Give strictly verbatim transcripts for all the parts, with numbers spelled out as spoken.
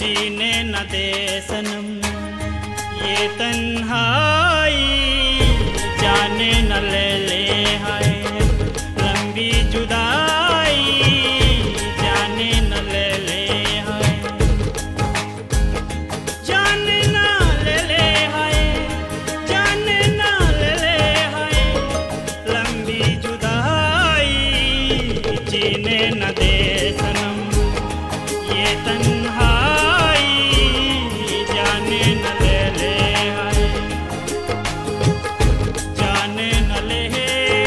जीने न दे सनम ये तन्हाई, जाने न ले ले हाय लंबी जुदाई, जाने न ले ले हाय, जाने न ले ले हाय, जाने न ले ले हाय लंबी जुदाई, जीने न दे सनम ये तन्हाई, जाने न ले ले हाय, जाने न ले ले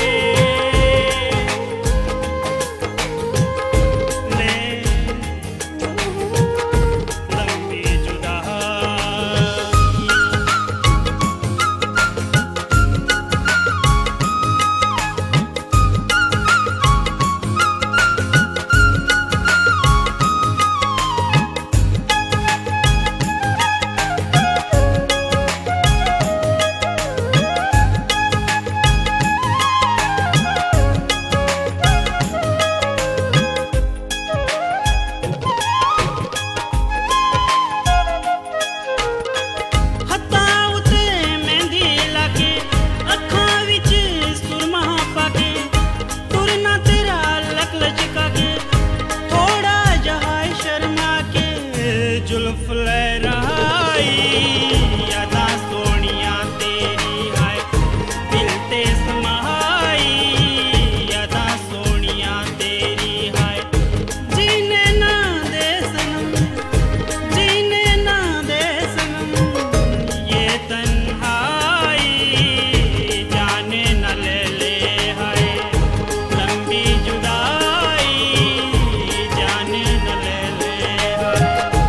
लंबी जुदाई। जुल्फ लहराई यादा सोनिया तेरी हाय दिल ते समाई, यादा सोनिया तेरी हाय जीने ना दे सनम, जीने ना दे सनम ये तन्हाई, जाने न ले ले हाय लंबी जुदाई, जाने न ले ले हाय।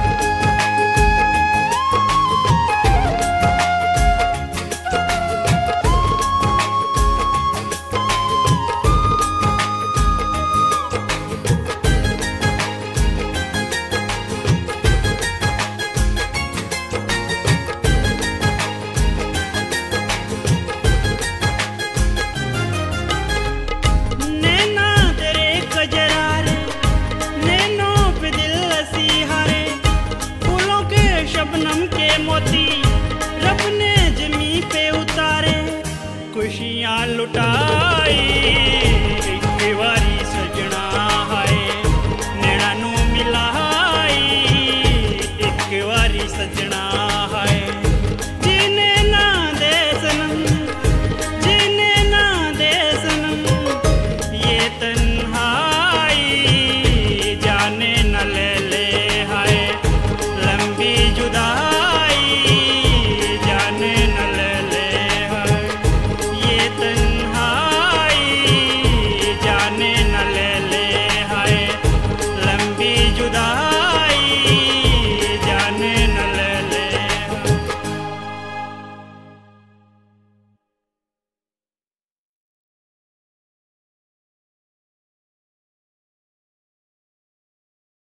शबनम के मोती रब ने जमी पे उतारे, खुशियाँ लुटाई एक बारी सजना हाय नैना नू मिलाई, एक बारी सजना हाय जीने ना दे सनम, जीने ना दे सनम ये तन्हाई, जाने न ले ले हाय लंबी जुदाई, जाने न ले ले हाय ये तन्हाई, जाने न ले ले हाय लंबी जुदाई।